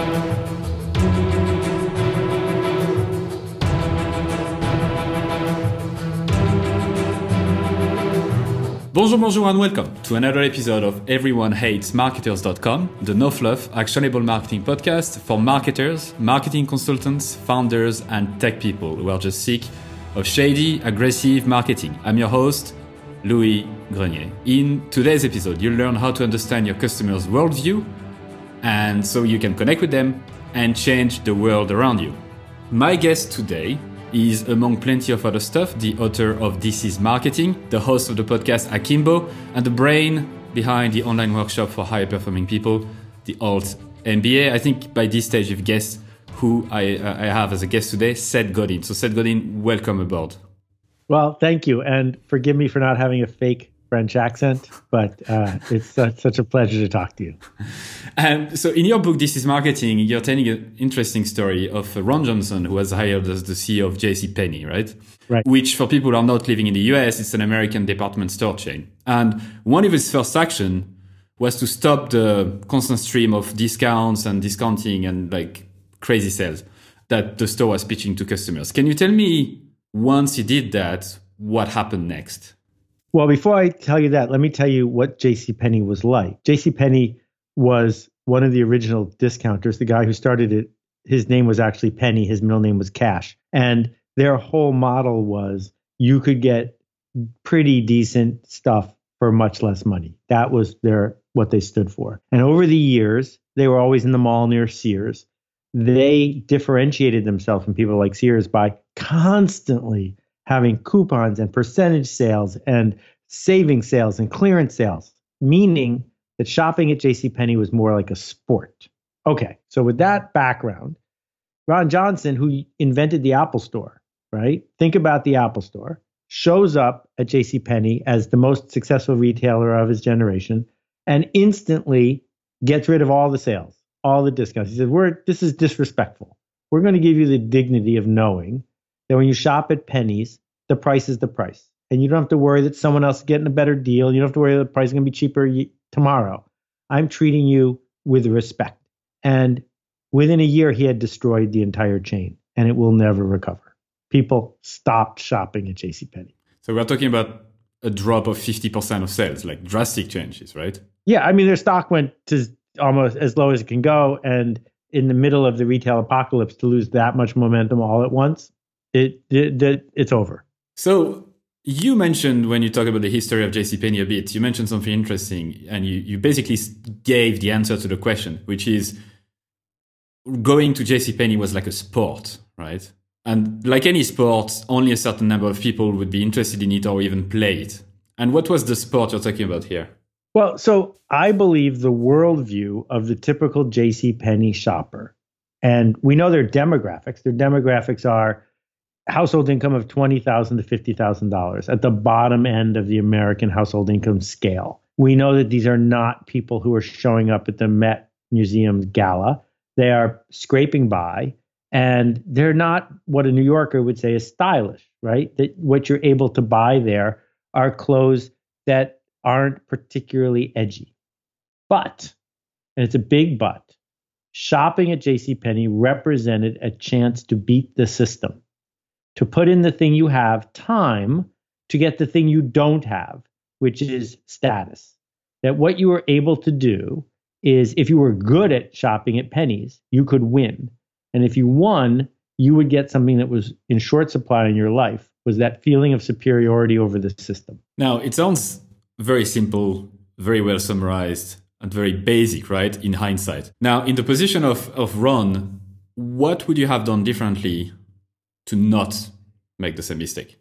Bonjour and welcome to another episode of EveryoneHatesMarketers.com, the no-fluff, actionable marketing podcast for marketers, marketing consultants, founders, and tech people who are just sick of shady, aggressive marketing. I'm your host, Louis Grenier. In today's episode, you'll learn how to understand your customers' worldview, and so you can connect with them and change the world around you. My guest today is, among plenty of other stuff, the author of This Is Marketing, the host of the podcast Akimbo, and the brain behind the online workshop for high-performing people, the Alt MBA. I think by this stage you've guessed who I have as a guest today, Seth Godin. So Seth Godin, welcome aboard. Well, thank you. And forgive me for not having a fake French accent, but it's such a pleasure to talk to you. So in your book, This Is Marketing, you're telling an interesting story of Ron Johnson, who was hired as the CEO of JCPenney, right? Right. Which, for people who are not living in the US, it's an American department store chain. And one of his first actions was to stop the constant stream of discounts and discounting and like crazy sales that the store was pitching to customers. Can you tell me, once he did that, what happened next? Well, before I tell you that, let me tell you what JCPenney was like. JCPenney was one of the original discounters. The guy who started it, his name was actually Penny. His middle name was Cash. And their whole model was you could get pretty decent stuff for much less money. That was what they stood for. And over the years, they were always in the mall near Sears. They differentiated themselves from people like Sears by constantly having coupons and percentage sales and saving sales and clearance sales, meaning that shopping at JCPenney was more like a sport. Okay, so with that background, Ron Johnson, who invented the Apple Store, right? Think about the Apple Store, shows up at JCPenney as the most successful retailer of his generation and instantly gets rid of all the sales, all the discounts. He said, this is disrespectful. We're going to give you the dignity of knowing that when you shop at Penny's, the price is the price. And you don't have to worry that someone else is getting a better deal. You don't have to worry that the price is going to be cheaper tomorrow. I'm treating you with respect. And within a year, he had destroyed the entire chain, and it will never recover. People stopped shopping at JCPenney. So we're talking about a drop of 50% of sales, like drastic changes, right? Yeah, I mean, their stock went to almost as low as it can go. And in the middle of the retail apocalypse, to lose that much momentum all at once, it's over. So you mentioned, when you talk about the history of JCPenney a bit, you mentioned something interesting, and you basically gave the answer to the question, which is going to JCPenney was like a sport, right? And like any sport, only a certain number of people would be interested in it or even play it. And what was the sport you're talking about here? Well, so I believe the worldview of the typical JCPenney shopper, and we know their demographics. Their demographics are household income of $20,000 to $50,000 at the bottom end of the American household income scale. We know that these are not people who are showing up at the Met Museum gala. They are scraping by, and they're not what a New Yorker would say is stylish, right? That what you're able to buy there are clothes that aren't particularly edgy. But, and it's a big but, shopping at JCPenney represented a chance to beat the system, to put in the thing you have, time, to get the thing you don't have, which is status. That what you were able to do is, if you were good at shopping at Penny's, you could win. And if you won, you would get something that was in short supply in your life, was that feeling of superiority over the system. Now, it sounds very simple, very well summarized, and very basic, right, in hindsight. Now, in the position of Ron, what would you have done differently to not make the same mistake?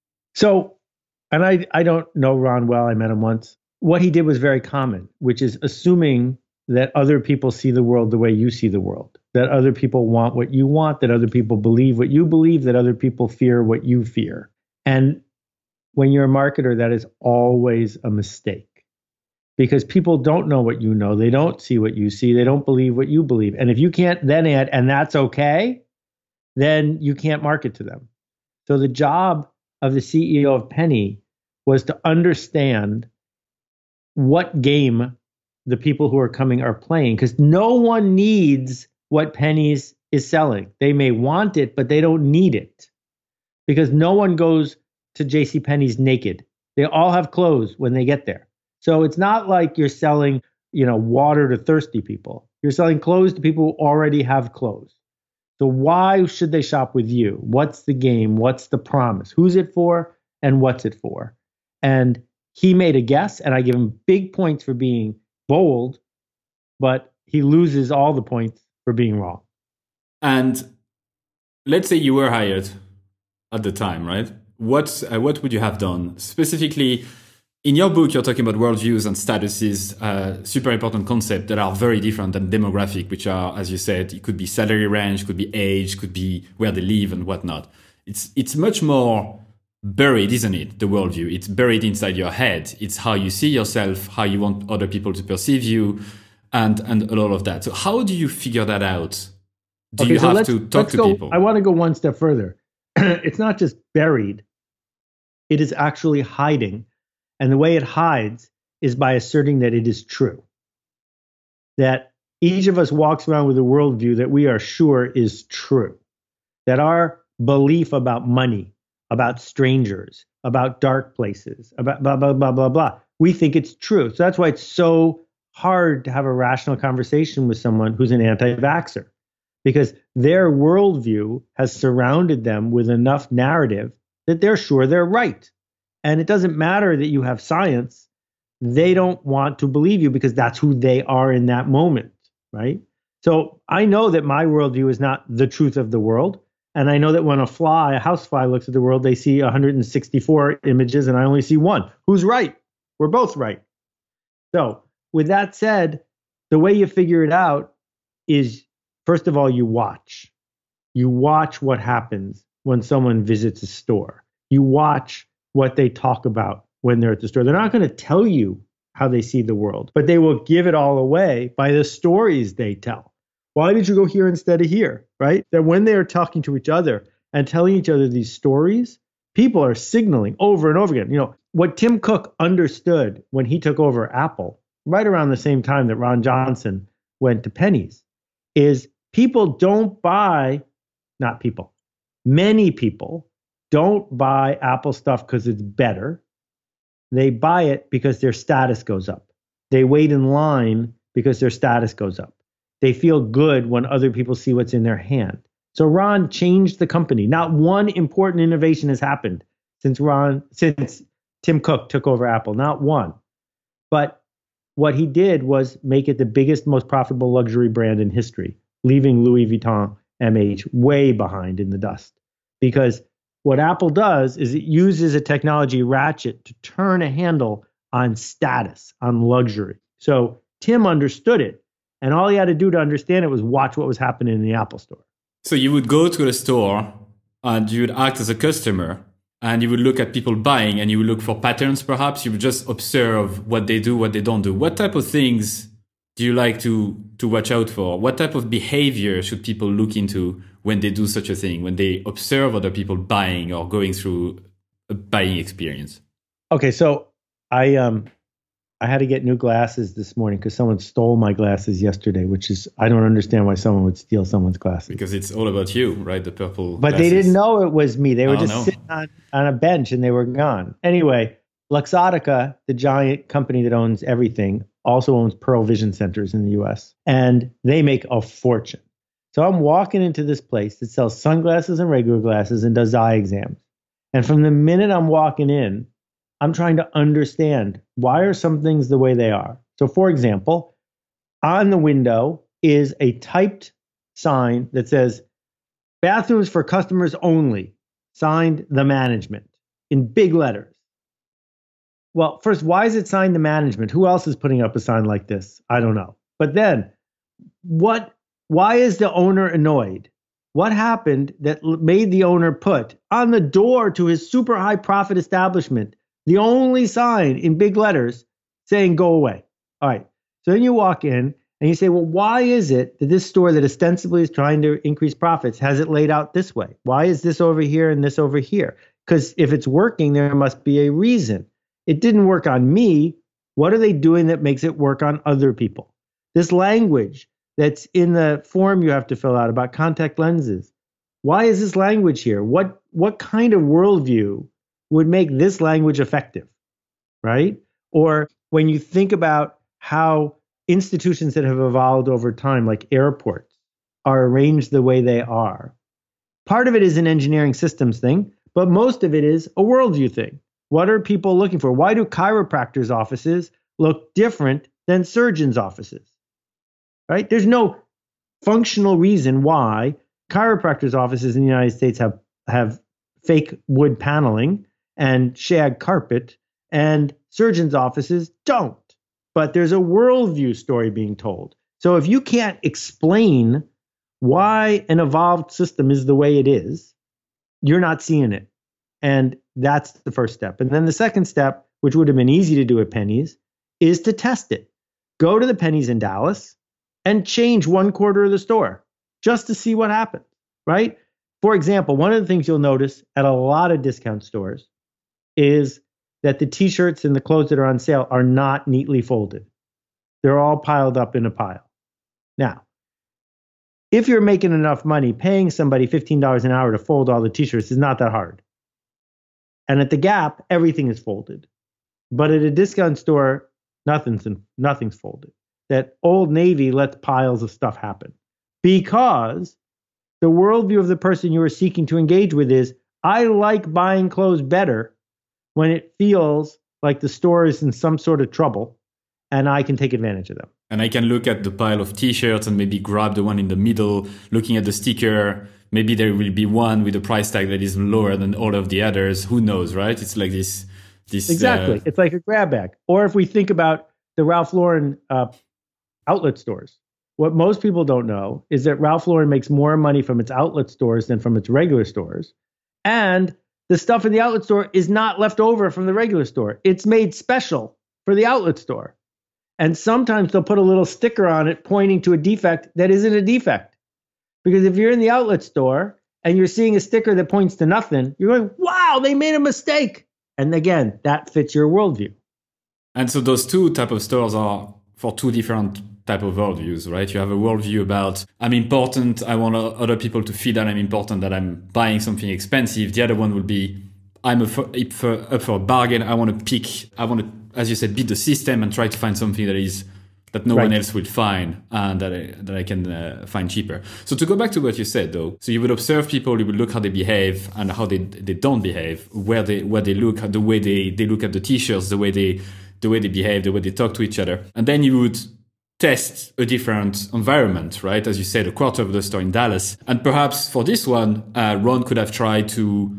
So, and I don't know Ron well, I met him once. What he did was very common, which is assuming that other people see the world the way you see the world, that other people want what you want, that other people believe what you believe, that other people fear what you fear. And when you're a marketer, that is always a mistake, because people don't know what you know. They don't see what you see. They don't believe what you believe. And if you can't then add, and that's okay, then you can't market to them. So the job of the CEO of Penny was to understand what game the people who are coming are playing, because no one needs what Penny's is selling. They may want it, but they don't need it because no one goes to JCPenney's naked. They all have clothes when they get there. So it's not like you're selling, water to thirsty people. You're selling clothes to people who already have clothes. So why should they shop with you? What's the game? What's the promise? Who's it for and what's it for? And he made a guess, and I give him big points for being bold, but he loses all the points for being wrong. And let's say you were hired at the time, right? What would you have done? Specifically, in your book, you're talking about worldviews and statuses, super important concepts that are very different than demographic, which are, as you said, it could be salary range, could be age, could be where they live and whatnot. It's much more buried, isn't it? The worldview. It's buried inside your head. It's how you see yourself, how you want other people to perceive you, and a lot of that. So how do you figure that out? Do you have to talk to people? I want to go one step further. It's not just buried. It is actually hiding. And the way it hides is by asserting that it is true. That each of us walks around with a worldview that we are sure is true. That our belief about money, about strangers, about dark places, about blah, blah, blah, blah, blah, we think it's true. So that's why it's so hard to have a rational conversation with someone who's an anti-vaxxer. Because their worldview has surrounded them with enough narrative that they're sure they're right. And it doesn't matter that you have science. They don't want to believe you because that's who they are in that moment, right? So I know that my worldview is not the truth of the world. And I know that when a housefly looks at the world, they see 164 images and I only see one. Who's right? We're both right. So with that said, the way you figure it out is, first of all, you watch. You watch what happens when someone visits a store. You watch what they talk about when they're at the store. They're not going to tell you how they see the world, but they will give it all away by the stories they tell. Why did you go here instead of here, right? That when they are talking to each other and telling each other these stories, people are signaling over and over again. What Tim Cook understood when he took over Apple, right around the same time that Ron Johnson went to Penny's, is many people don't buy Apple stuff because it's better. They buy it because their status goes up. They wait in line because their status goes up. They feel good when other people see what's in their hand. So Ron changed the company. Not one important innovation has happened since Tim Cook took over Apple. Not one. But what he did was make it the biggest, most profitable luxury brand in history, leaving Louis Vuitton MH way behind in the dust. Because what Apple does is it uses a technology ratchet to turn a handle on status, on luxury. So Tim understood it. And all he had to do to understand it was watch what was happening in the Apple store. So you would go to the store and you would act as a customer and you would look at people buying and you would look for patterns perhaps. You would just observe what they do, what they don't do. What type of things do you like to watch out for? What type of behavior should people look into when they do such a thing, when they observe other people buying or going through a buying experience? Okay, so I had to get new glasses this morning because someone stole my glasses yesterday, which is, I don't understand why someone would steal someone's glasses. Because it's all about you, right? The purple But glasses. They didn't know it was me. They were sitting on a bench and they were gone. Anyway, Luxottica, the giant company that owns everything, also owns Pearl Vision Centers in the US. And they make a fortune. So I'm walking into this place that sells sunglasses and regular glasses and does eye exams. And from the minute I'm walking in, I'm trying to understand why are some things the way they are. So for example, on the window is a typed sign that says, bathrooms for customers only, signed the management, in big letters. Well, first, why is it signed the management? Who else is putting up a sign like this? I don't know. But then, why is the owner annoyed? What happened that made the owner put on the door to his super high profit establishment the only sign in big letters saying go away? All right. So then you walk in and you say, well, why is it that this store that ostensibly is trying to increase profits has it laid out this way? Why is this over here and this over here? Because if it's working, there must be a reason. It didn't work on me. What are they doing that makes it work on other people? This language that's in the form you have to fill out about contact lenses. Why is this language here? What kind of worldview would make this language effective, right? Or when you think about how institutions that have evolved over time, like airports, are arranged the way they are, part of it is an engineering systems thing, but most of it is a worldview thing. What are people looking for? Why do chiropractors' offices look different than surgeons' offices? Right? There's no functional reason why chiropractors' offices in the United States have fake wood paneling and shag carpet, and surgeons' offices don't. But there's a worldview story being told. So if you can't explain why an evolved system is the way it is, you're not seeing it. And that's the first step. And then the second step, which would have been easy to do at Penny's, is to test it. Go to the Penny's in Dallas and change one quarter of the store just to see what happens, right? For example, one of the things you'll notice at a lot of discount stores is that the t-shirts and the clothes that are on sale are not neatly folded. They're all piled up in a pile. Now, if you're making enough money, paying somebody $15 an hour to fold all the t-shirts is not that hard. And at the Gap, everything is folded. But at a discount store, nothing's folded. That Old Navy lets piles of stuff happen because the worldview of the person you are seeking to engage with is, I like buying clothes better when it feels like the store is in some sort of trouble and I can take advantage of them. And I can look at the pile of t-shirts and maybe grab the one in the middle, looking at the sticker. Maybe there will be one with a price tag that is lower than all of the others. Who knows, right? It's like this. Exactly. It's like a grab bag. Or if we think about the Ralph Lauren outlet stores, what most people don't know is that Ralph Lauren makes more money from its outlet stores than from its regular stores. And the stuff in the outlet store is not left over from the regular store. It's made special for the outlet store. And sometimes they'll put a little sticker on it pointing to a defect that isn't a defect. Because if you're in the outlet store and you're seeing a sticker that points to nothing, you're going, wow, they made a mistake. And again, that fits your worldview. And so those two type of stores are for two different type of worldviews, right? You have a worldview about, I'm important, I want other people to feel that I'm important, that I'm buying something expensive. The other one will be, I'm up for a bargain. I want to, as you said, beat the system and try to find something that no one else will find and that I can find cheaper. So to go back to what you said though, so you would observe people, you would look how they behave and how they don't behave, where they look, the way they look at the t-shirts, the way they behave, the way they talk to each other. And then you would test a different environment, right? As you said, a quarter of the store in Dallas. And perhaps for this one, Ron could have tried to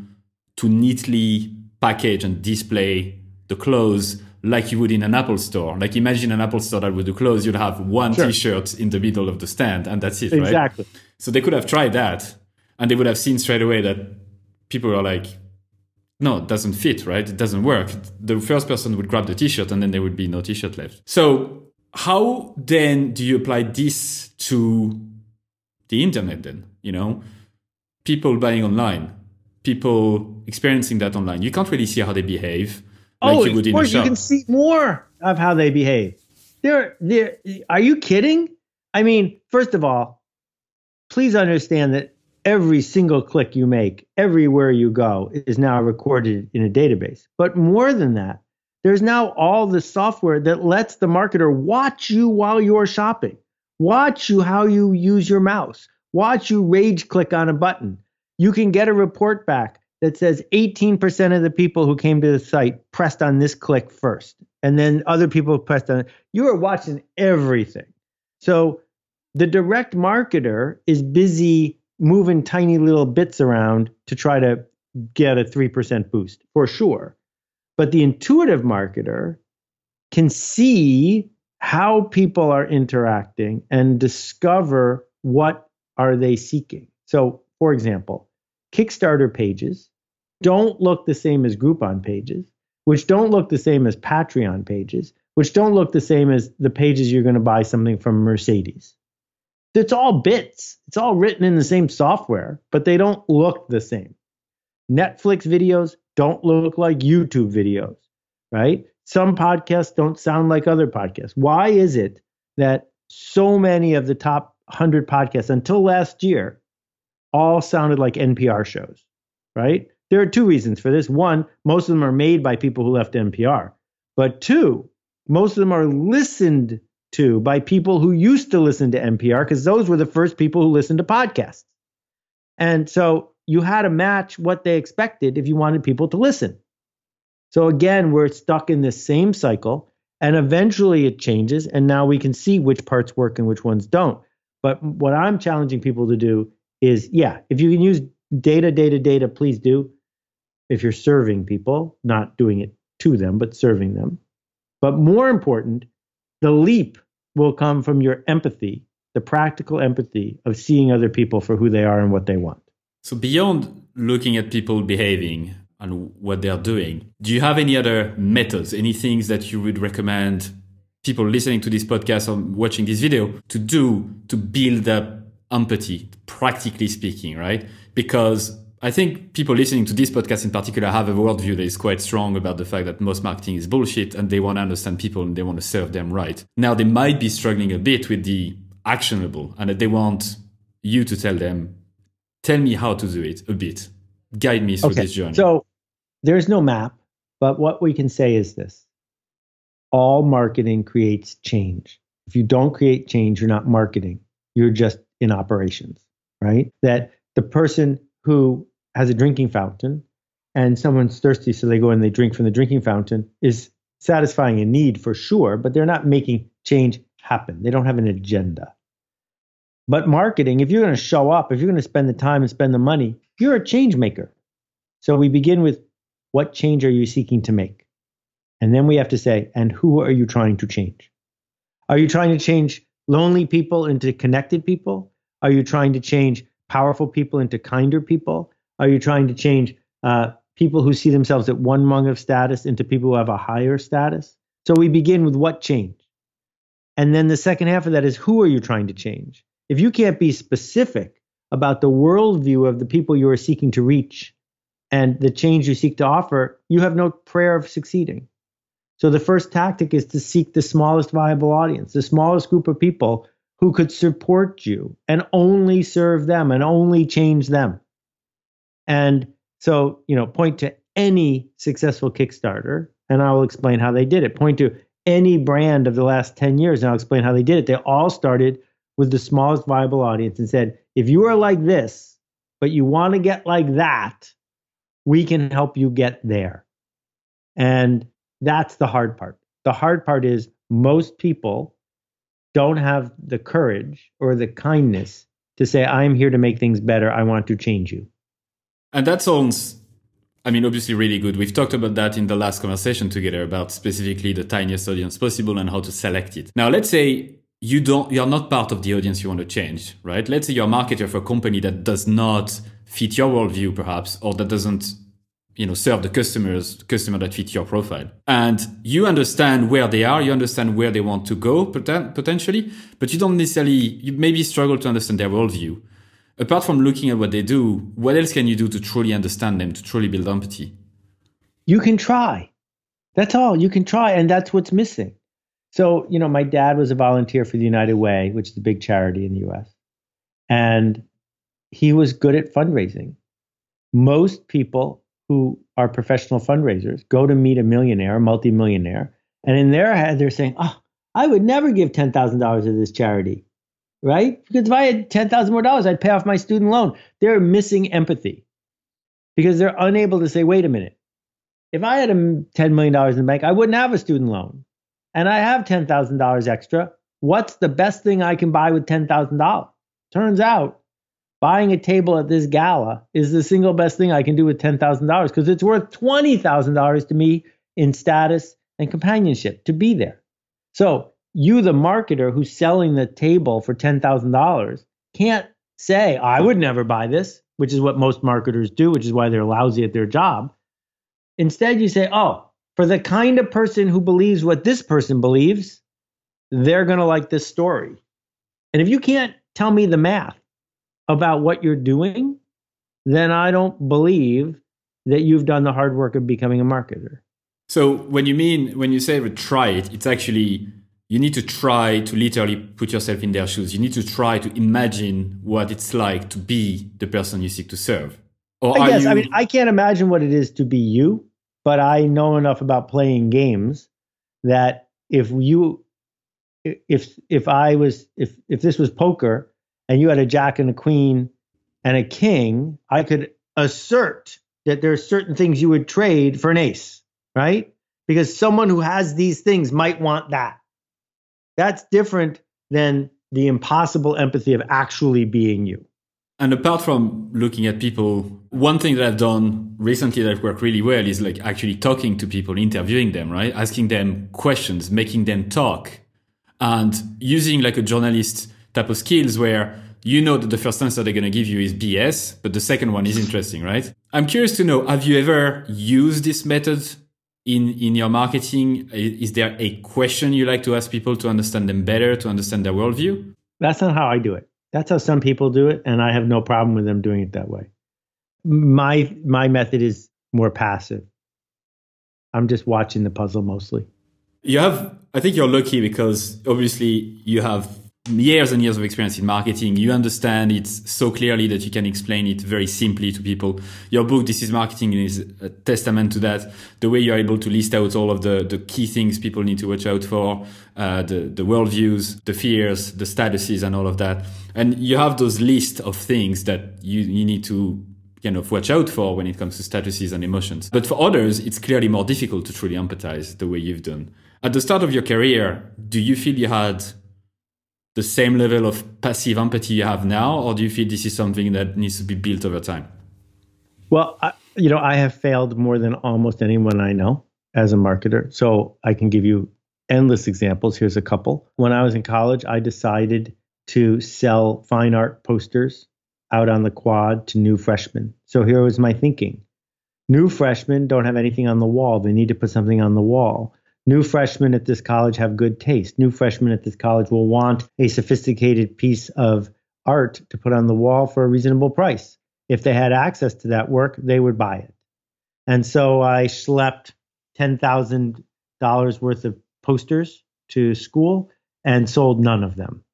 neatly package and display the clothes like you would in an Apple store. Like imagine an Apple store that would do clothes, you'd have one t-shirt in the middle of the stand and that's it, right? Exactly. So they could have tried that and they would have seen straight away that people were like, no, it doesn't fit, right? It doesn't work. The first person would grab the t-shirt and then there would be no t-shirt left. So how then do you apply this to the internet then? You know, people buying online, people experiencing that online. You can't really see how they behave. Like you would in a shop. You can see more of how they behave. Are you kidding? I mean, first of all, please understand that every single click you make, everywhere you go, is now recorded in a database. But more than that, there's now all the software that lets the marketer watch you while you're shopping, watch you how you use your mouse, watch you rage click on a button. You can get a report back that says 18% of the people who came to the site pressed on this click first, and then other people pressed on it. You are watching everything. So the direct marketer is busy moving tiny little bits around to try to get a 3% boost, for sure. But the intuitive marketer can see how people are interacting and discover what are they seeking. So, for example, Kickstarter pages don't look the same as Groupon pages, which don't look the same as Patreon pages, which don't look the same as the pages you're going to buy something from Mercedes. It's all bits. It's all written in the same software, but they don't look the same. Netflix videos don't look like YouTube videos, right? Some podcasts don't sound like other podcasts. Why is it that so many of the top 100 podcasts until last year all sounded like NPR shows, right? There are two reasons for this. One, most of them are made by people who left NPR. But two, most of them are listened to by people who used to listen to NPR because those were the first people who listened to podcasts. And so you had to match what they expected if you wanted people to listen. So again, we're stuck in this same cycle, and eventually it changes. And now we can see which parts work and which ones don't. But what I'm challenging people to do is, if you can use data, please do. If you're serving people, not doing it to them, but serving them. But more important, the leap will come from your empathy, the practical empathy of seeing other people for who they are and what they want. So beyond looking at people behaving and what they're doing, do you have any other methods, any things that you would recommend people listening to this podcast or watching this video to do to build up empathy, practically speaking, right? Because I think people listening to this podcast in particular have a worldview that is quite strong about the fact that most marketing is bullshit and they want to understand people and they want to serve them right. Now, they might be struggling a bit with the actionable and that they want you to tell them, tell me how to do it a bit. Guide me through this journey. So there's no map, but what we can say is this. All marketing creates change. If you don't create change, you're not marketing. You're just in operations, right? That the person who has a drinking fountain and someone's thirsty, so they go and they drink from the drinking fountain is satisfying a need for sure, but they're not making change happen. They don't have an agenda. But marketing, if you're going to show up, if you're going to spend the time and spend the money, you're a change maker. So we begin with what change are you seeking to make? And then we have to say, and who are you trying to change? Are you trying to change lonely people into connected people? Are you trying to change powerful people into kinder people? Are you trying to change people who see themselves at one rung of status into people who have a higher status? So we begin with what change? And then the second half of that is who are you trying to change? If you can't be specific about the worldview of the people you are seeking to reach and the change you seek to offer, you have no prayer of succeeding. So the first tactic is to seek the smallest viable audience, the smallest group of people who could support you and only serve them and only change them. And so, point to any successful Kickstarter and I will explain how they did it. Point to any brand of the last 10 years and I'll explain how they did it. They all started with the smallest viable audience and said, if you are like this, but you want to get like that, we can help you get there. And that's the hard part. The hard part is most people don't have the courage or the kindness to say, I'm here to make things better. I want to change you. And that sounds, obviously really good. We've talked about that in the last conversation together about specifically the tiniest audience possible and how to select it. Now, let's say you're not part of the audience you want to change, right? Let's say you're a marketer for a company that does not fit your worldview, perhaps, or that doesn't serve the customer that fit your profile. And you understand where they are, you understand where they want to go potentially, but you don't necessarily, you maybe struggle to understand their worldview. Apart from looking at what they do, what else can you do to truly understand them, to truly build empathy? You can try. That's all. You can try, and that's what's missing. So, my dad was a volunteer for the United Way, which is a big charity in the US. And he was good at fundraising. Most people who are professional fundraisers go to meet a millionaire, a multimillionaire, and in their head, they're saying, I would never give $10,000 to this charity, right? Because if I had $10,000 more, I'd pay off my student loan. They're missing empathy because they're unable to say, wait a minute. If I had $10 million in the bank, I wouldn't have a student loan. And I have $10,000 extra. What's the best thing I can buy with $10,000? Turns out, buying a table at this gala is the single best thing I can do with $10,000 because it's worth $20,000 to me in status and companionship to be there. So you, the marketer who's selling the table for $10,000, can't say, I would never buy this, which is what most marketers do, which is why they're lousy at their job. Instead, you say, for the kind of person who believes what this person believes, they're going to like this story. And if you can't tell me the math about what you're doing, then I don't believe that you've done the hard work of becoming a marketer. So when you say try it, it's actually you need to try to literally put yourself in their shoes. You need to try to imagine what it's like to be the person you seek to serve. Or I guess, I mean, I can't imagine what it is to be you, but I know enough about playing games that if this was poker and you had a jack and a queen and a king, I could assert that there are certain things you would trade for an ace, right? Because someone who has these things might want that. That's different than the impossible empathy of actually being you. And apart from looking at people, one thing that I've done recently that worked really well is like actually talking to people, interviewing them, right? Asking them questions, making them talk, and using like a journalist type of skills where you know that the first answer they're going to give you is BS, but the second one is interesting, right? I'm curious to know, have you ever used this method in your marketing? Is there a question you like to ask people to understand them better, to understand their worldview? That's not how I do it. That's how some people do it, and I have no problem with them doing it that way. My method is more passive. I'm just watching the puzzle mostly. I think you're lucky because obviously you have years and years of experience in marketing. You understand it so clearly that you can explain it very simply to people. Your book, This is Marketing, is a testament to that. The way you're able to list out all of the key things people need to watch out for, the worldviews, the fears, the statuses, and all of that. And you have those lists of things that you need to kind of watch out for when it comes to statuses and emotions. But for others, it's clearly more difficult to truly empathize the way you've done. At the start of your career, do you feel you had the same level of passive empathy you have now, or do you feel this is something that needs to be built over time? Well, I have failed more than almost anyone I know as a marketer. So I can give you endless examples. Here's a couple. When I was in college, I decided to sell fine art posters out on the quad to new freshmen. So here was my thinking. New freshmen don't have anything on the wall. They need to put something on the wall. New freshmen at this college have good taste. New freshmen at this college will want a sophisticated piece of art to put on the wall for a reasonable price. If they had access to that work, they would buy it. And so I schlepped $10,000 worth of posters to school and sold none of them.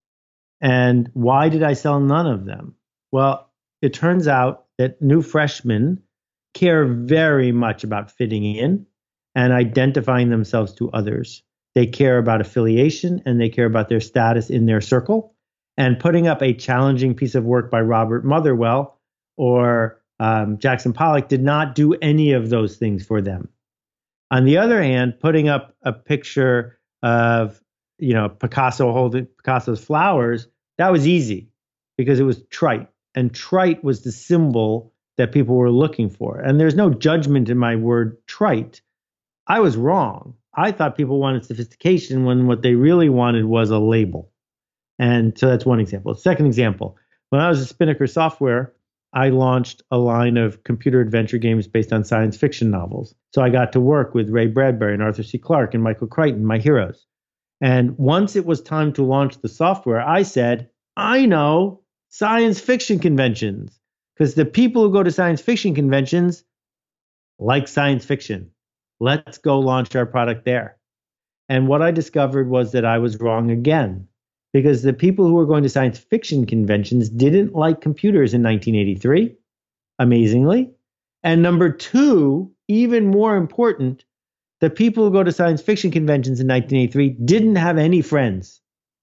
And why did I sell none of them? Well, it turns out that new freshmen care very much about fitting in and identifying themselves to others. They care about affiliation and they care about their status in their circle. And putting up a challenging piece of work by Robert Motherwell or Jackson Pollock did not do any of those things for them. On the other hand, putting up a picture of Picasso holding Picasso's flowers, that was easy because it was trite. And trite was the symbol that people were looking for. And there's no judgment in my word trite. I was wrong. I thought people wanted sophistication when what they really wanted was a label. And so that's one example. Second example, when I was at Spinnaker Software, I launched a line of computer adventure games based on science fiction novels. So I got to work with Ray Bradbury and Arthur C. Clarke and Michael Crichton, my heroes. And once it was time to launch the software, I said, I know science fiction conventions, because the people who go to science fiction conventions like science fiction. Let's go launch our product there. And what I discovered was that I was wrong again, because the people who were going to science fiction conventions didn't like computers in 1983, amazingly. And number two, even more important, the people who go to science fiction conventions in 1983 didn't have any friends.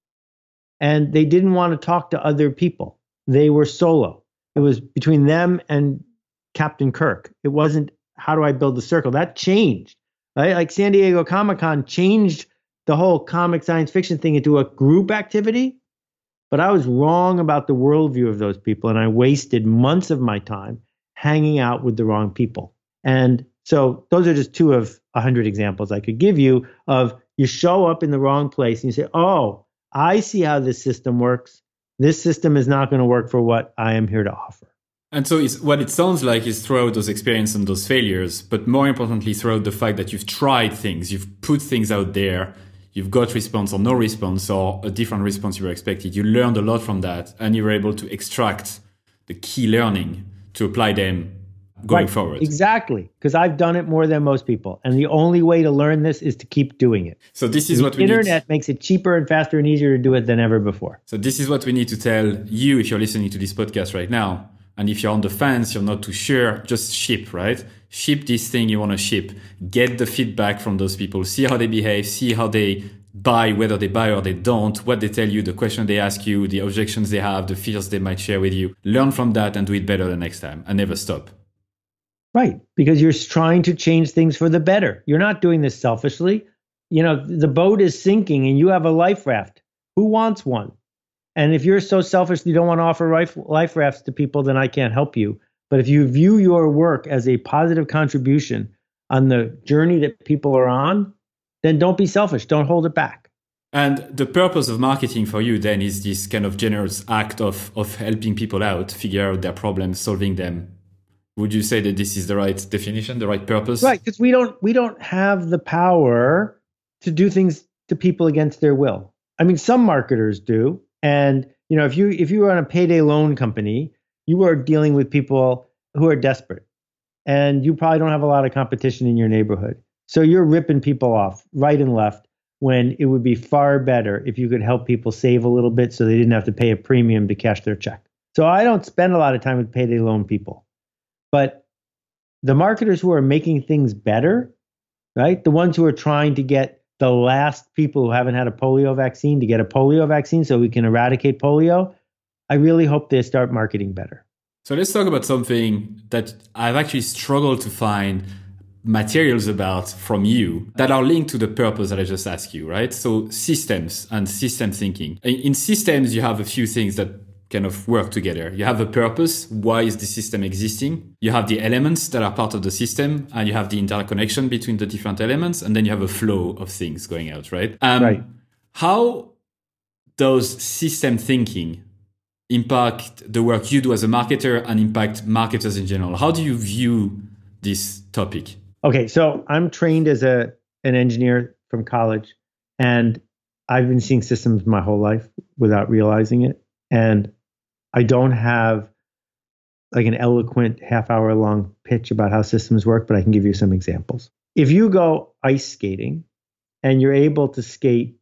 And they didn't want to talk to other people. They were solo. It was between them and Captain Kirk. It wasn't, how do I build the circle? That changed, right? Like San Diego Comic-Con changed the whole comic science fiction thing into a group activity. But I was wrong about the worldview of those people. And I wasted months of my time hanging out with the wrong people. And so those are just two of 100 examples I could give you of you show up in the wrong place and you say, oh, I see how this system works. This system is not going to work for what I am here to offer. And so what it sounds like is throughout those experiences and those failures, but more importantly, throughout the fact that you've tried things, you've put things out there, you've got response or no response or a different response you were expected. You learned a lot from that and you were able to extract the key learning to apply them going forward. Exactly. Because I've done it more than most people. And the only way to learn this is to keep doing it. So this is what we need. The internet makes it cheaper and faster and easier to do it than ever before. So this is what we need to tell you if you're listening to this podcast right now. And if you're on the fence, you're not too sure, just ship, right? Ship this thing you want to ship. Get the feedback from those people. See how they behave. See how they buy, whether they buy or they don't, what they tell you, the question they ask you, the objections they have, the fears they might share with you. Learn from that and do it better the next time and never stop. Right. Because you're trying to change things for the better. You're not doing this selfishly. You know, the boat is sinking and you have a life raft. Who wants one? And if you're so selfish you don't want to offer life rafts to people, then I can't help you. But if you view your work as a positive contribution on the journey that people are on, then don't be selfish. Don't hold it back. And the purpose of marketing for you then is this kind of generous act of helping people out, figure out their problems, solving them. Would you say that this is the right definition, the right purpose? Right, because we don't have the power to do things to people against their will. I mean, some marketers do. And you know, if you run a payday loan company, you are dealing with people who are desperate. And you probably don't have a lot of competition in your neighborhood. So you're ripping people off right and left when it would be far better if you could help people save a little bit so they didn't have to pay a premium to cash their check. So I don't spend a lot of time with payday loan people. But the marketers who are making things better, right? The ones who are trying to get the last people who haven't had a polio vaccine to get a polio vaccine so we can eradicate polio, I really hope they start marketing better. So let's talk about something that I've actually struggled to find materials about from you that are linked to the purpose that I just asked you, right? So systems and system thinking. In systems, you have a few things that kind of work together. You have a purpose. Why is the system existing? You have the elements that are part of the system, and you have the interconnection between the different elements, and then you have a flow of things going out, right? Right. How does system thinking impact the work you do as a marketer and impact marketers in general? How do you view this topic? Okay, so I'm trained as an engineer from college, and I've been seeing systems my whole life without realizing it. And I don't have like an eloquent half-hour long pitch about how systems work, but I can give you some examples. If you go ice skating and you're able to skate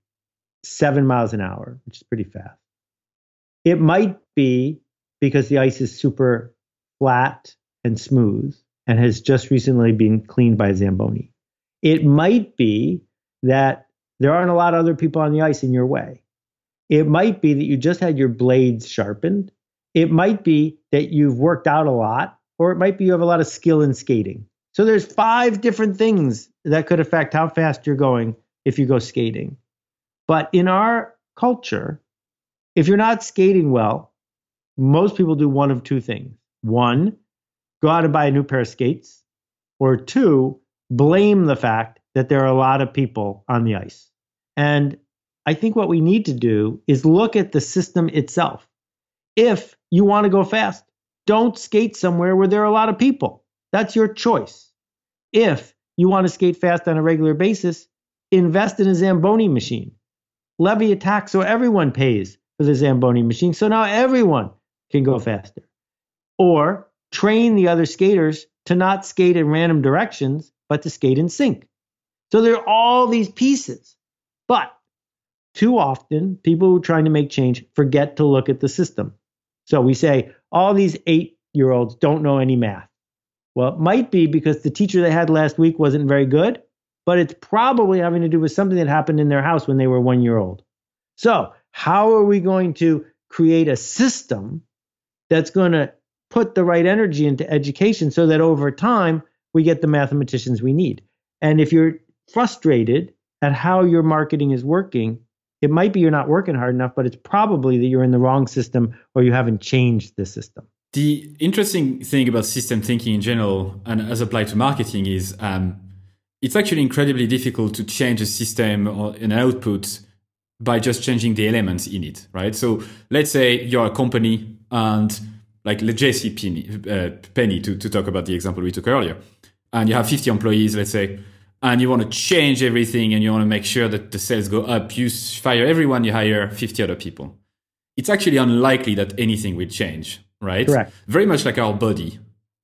7 miles an hour, which is pretty fast, it might be because the ice is super flat and smooth and has just recently been cleaned by a Zamboni. It might be that there aren't a lot of other people on the ice in your way. It might be that you just had your blades sharpened. It might be that you've worked out a lot, or it might be you have a lot of skill in skating. So there's 5 different things that could affect how fast you're going if you go skating. But in our culture, if you're not skating well, most people do one of 2 things. 1, go out and buy a new pair of skates, or 2, blame the fact that there are a lot of people on the ice. And I think what we need to do is look at the system itself. If you want to go fast, don't skate somewhere where there are a lot of people. That's your choice. If you want to skate fast on a regular basis, invest in a Zamboni machine. Levy a tax so everyone pays for the Zamboni machine, so now everyone can go faster. Or train the other skaters to not skate in random directions, but to skate in sync. So there are all these pieces. But too often, people who are trying to make change forget to look at the system. So we say, all these 8-year-olds don't know any math. Well, it might be because the teacher they had last week wasn't very good, but it's probably having to do with something that happened in their house when they were 1 year old. So how are we going to create a system that's going to put the right energy into education so that over time we get the mathematicians we need? And if you're frustrated at how your marketing is working, it might be you're not working hard enough, but it's probably that you're in the wrong system or you haven't changed the system. The interesting thing about system thinking in general, and as applied to marketing, is it's actually incredibly difficult to change a system or an output by just changing the elements in it, right? So let's say you're a company and like JC Penney, to talk about the example we took earlier, and you have 50 employees, let's say, and you want to change everything and you want to make sure that the sales go up, you fire everyone, you hire 50 other people. It's actually unlikely that anything will change, right? Correct. Very much like our body.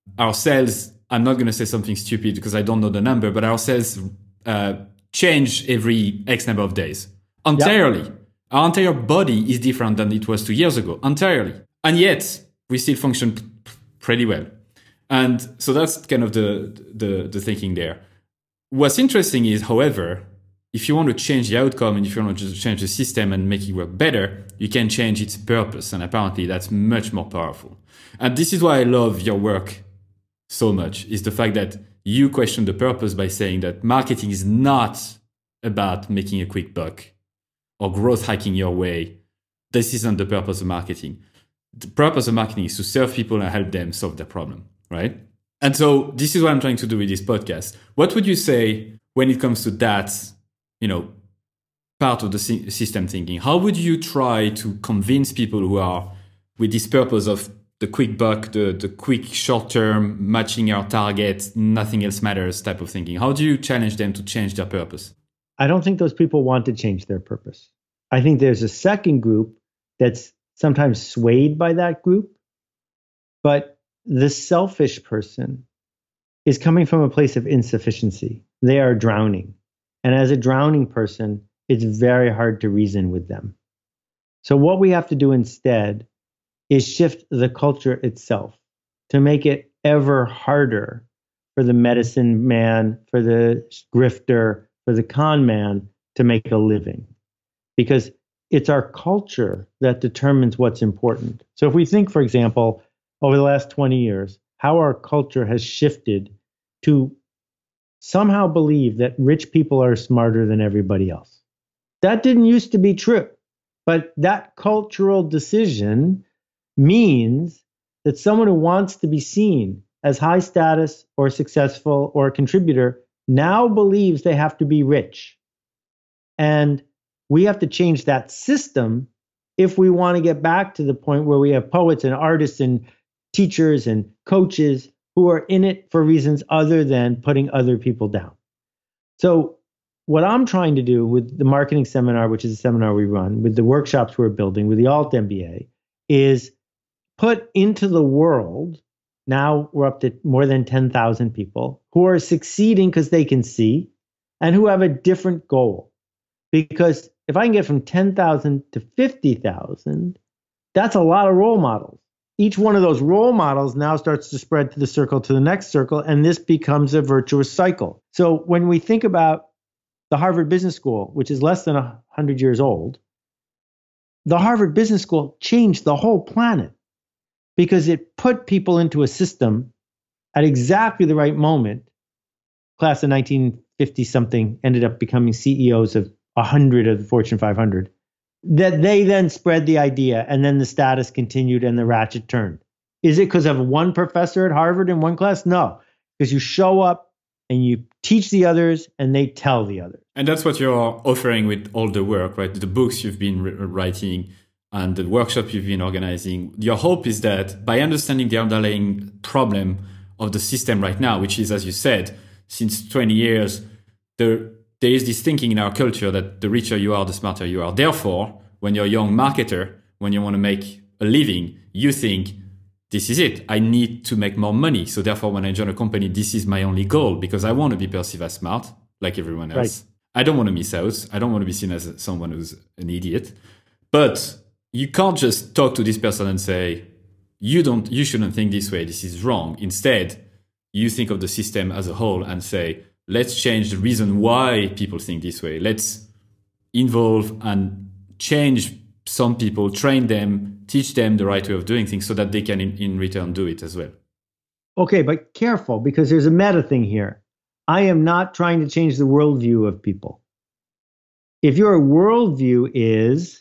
our sales, I'm not going to say something stupid because I don't know the number, but our sales change every X number of days. Entirely. Yep. Our entire body is different than it was 2 years ago. Entirely. And yet, we still function pretty well. And so that's kind of the thinking there. What's interesting is, however, if you want to change the outcome and if you want to just change the system and make it work better, you can change its purpose. And apparently that's much more powerful. And this is why I love your work so much, is the fact that you question the purpose by saying that marketing is not about making a quick buck or growth hacking your way. This isn't the purpose of marketing. The purpose of marketing is to serve people and help them solve their problem, right? And so this is what I'm trying to do with this podcast. What would you say when it comes to that, part of the system thinking? How would you try to convince people who are with this purpose of the quick buck, the quick short term, matching our target, nothing else matters type of thinking? How do you challenge them to change their purpose? I don't think those people want to change their purpose. I think there's a second group that's sometimes swayed by that group, but the selfish person is coming from a place of insufficiency. They are drowning. And as a drowning person, it's very hard to reason with them. So what we have to do instead is shift the culture itself to make it ever harder for the medicine man, for the grifter, for the con man to make a living. Because it's our culture that determines what's important. So if we think, for example, over the last 20 years, how our culture has shifted to somehow believe that rich people are smarter than everybody else. That didn't used to be true. But that cultural decision means that someone who wants to be seen as high status or successful or a contributor now believes they have to be rich. And we have to change that system if we want to get back to the point where we have poets and artists and teachers and coaches who are in it for reasons other than putting other people down. So what I'm trying to do with the marketing seminar, which is a seminar we run, with the workshops we're building, with the Alt MBA, is put into the world, now we're up to more than 10,000 people who are succeeding because they can see and who have a different goal. Because if I can get from 10,000 to 50,000, that's a lot of role models. Each one of those role models now starts to spread to the circle, to the next circle, and this becomes a virtuous cycle. So when we think about the Harvard Business School, which is less than 100 years old, the Harvard Business School changed the whole planet because it put people into a system at exactly the right moment. Class of 1950-something ended up becoming CEOs of 100 of the Fortune 500. That they then spread the idea, and then the status continued and the ratchet turned. Is it because of one professor at Harvard in one class? No, because you show up and you teach the others and they tell the others. And that's what you're offering with all the work, right? The books you've been writing and the workshop you've been organizing. Your hope is that by understanding the underlying problem of the system right now, which is, as you said, since 20 years, there is this thinking in our culture that the richer you are, the smarter you are. Therefore, when you're a young marketer, when you want to make a living, you think, this is it. I need to make more money. So therefore, when I join a company, this is my only goal because I want to be perceived as smart like everyone else. Right. I don't want to miss out. I don't want to be seen as someone who's an idiot. But you can't just talk to this person and say, you shouldn't think this way. This is wrong. Instead, you think of the system as a whole and say, let's change the reason why people think this way. Let's involve and change some people, train them, teach them the right way of doing things so that they can in return do it as well. Okay, but careful, because there's a meta thing here. I am not trying to change the worldview of people. If your worldview is,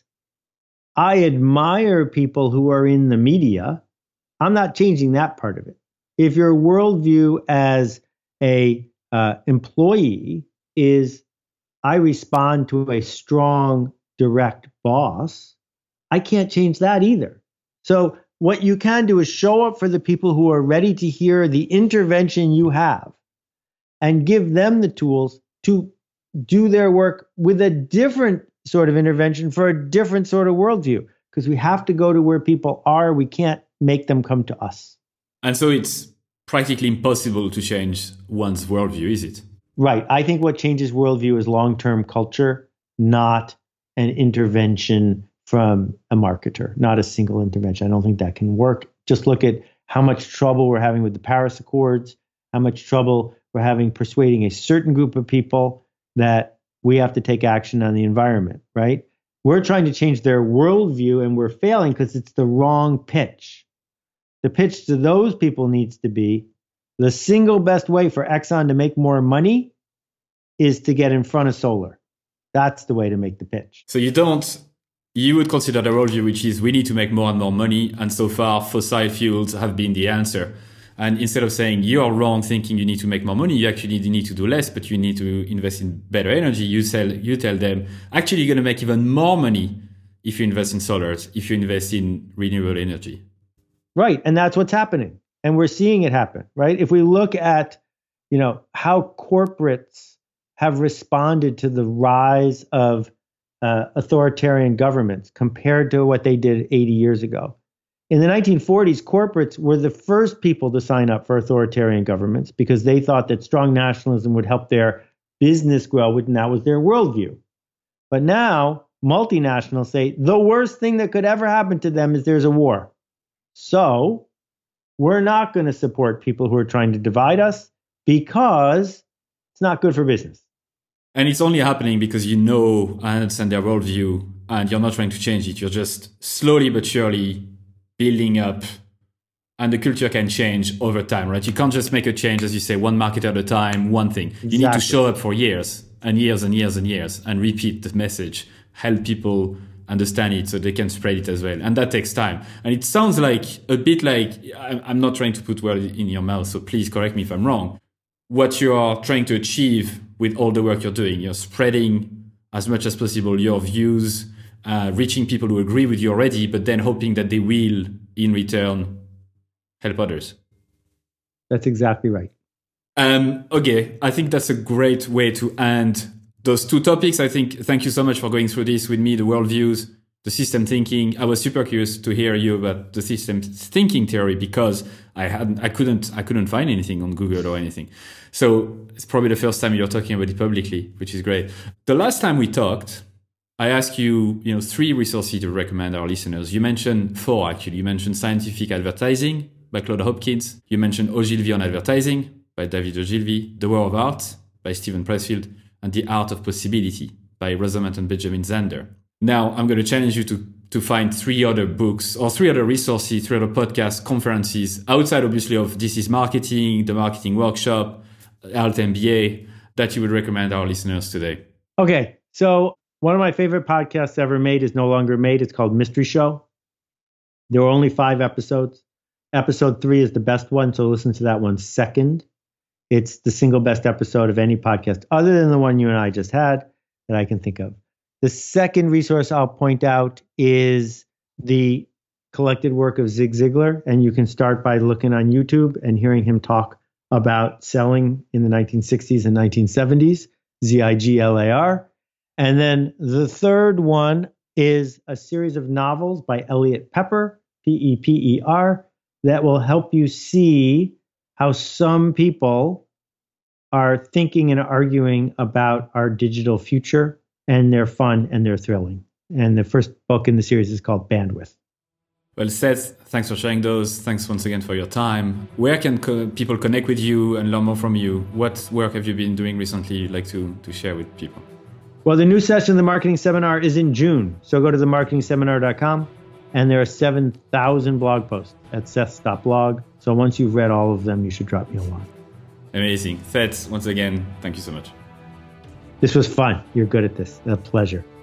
I admire people who are in the media, I'm not changing that part of it. If your worldview as a employee is, I respond to a strong, direct boss, I can't change that either. So what you can do is show up for the people who are ready to hear the intervention you have and give them the tools to do their work with a different sort of intervention for a different sort of worldview, because we have to go to where people are. We can't make them come to us. And so it's practically impossible to change one's worldview, is it? Right. I think what changes worldview is long-term culture, not an intervention from a marketer, not a single intervention. I don't think that can work. Just look at how much trouble we're having with the Paris Accords, how much trouble we're having persuading a certain group of people that we have to take action on the environment, right? We're trying to change their worldview and we're failing because it's the wrong pitch. The pitch to those people needs to be the single best way for Exxon to make more money is to get in front of solar. That's the way to make the pitch. So you would consider the worldview, which is we need to make more and more money. And so far, fossil fuels have been the answer. And instead of saying you're wrong thinking you need to make more money, you actually need to do less, but you need to invest in better energy. You tell them, actually, you're going to make even more money if you invest in solars, if you invest in renewable energy. Right. And that's what's happening. And we're seeing it happen, right? If we look at, how corporates have responded to the rise of authoritarian governments compared to what they did 80 years ago. In the 1940s, corporates were the first people to sign up for authoritarian governments because they thought that strong nationalism would help their business grow, and that was their worldview. But now multinationals say the worst thing that could ever happen to them is there's a war. So we're not going to support people who are trying to divide us because it's not good for business. And it's only happening because and understand their worldview and you're not trying to change it. You're just slowly but surely building up, and the culture can change over time, right? You can't just make a change, as you say, one market at a time, one thing. Exactly. You need to show up for years and years and years and years and repeat the message, help people understand it so they can spread it as well. And that takes time. And it sounds like a bit like, I'm not trying to put words in your mouth, so please correct me if I'm wrong. What you are trying to achieve with all the work you're doing, you're spreading as much as possible your views, reaching people who agree with you already, but then hoping that they will, in return, help others. That's exactly right. Okay, I think that's a great way to end those two topics. Thank you so much for going through this with me, the worldviews, the system thinking. I was super curious to hear you about the system thinking theory because I couldn't find anything on Google or anything. So it's probably the first time you're talking about it publicly, which is great. The last time we talked, I asked you, 3 resources to recommend our listeners. You mentioned 4, actually. You mentioned Scientific Advertising by Claude Hopkins. You mentioned Ogilvy on Advertising by David Ogilvy, The War of Art by Steven Pressfield, and The Art of Possibility by Rosamund and Benjamin Zander. Now, I'm going to challenge you to find 3 other books or 3 other resources, 3 other podcasts, conferences, outside, obviously, of This is Marketing, the Marketing Workshop, Alt MBA, that you would recommend our listeners today. Okay, so one of my favorite podcasts ever made is no longer made. It's called Mystery Show. There were only 5 episodes. Episode 3 is the best one, so listen to that one second. It's the single best episode of any podcast other than the one you and I just had that I can think of. The second resource I'll point out is the collected work of Zig Ziglar, and you can start by looking on YouTube and hearing him talk about selling in the 1960s and 1970s, Ziglar. And then the third one is a series of novels by Elliot Pepper, Pepper, that will help you see how some people are thinking and arguing about our digital future, and they're fun and they're thrilling. And the first book in the series is called Bandwidth. Well, Seth, thanks for sharing those. Thanks once again for your time. Where can people connect with you and learn more from you? What work have you been doing recently you'd like to share with people? Well, the new session of the Marketing Seminar is in June. So go to themarketingseminar.com, and there are 7,000 blog posts at seth.blog. So once you've read all of them, you should drop me a line. Amazing. Seth, once again, thank you so much. This was fun. You're good at this. A pleasure.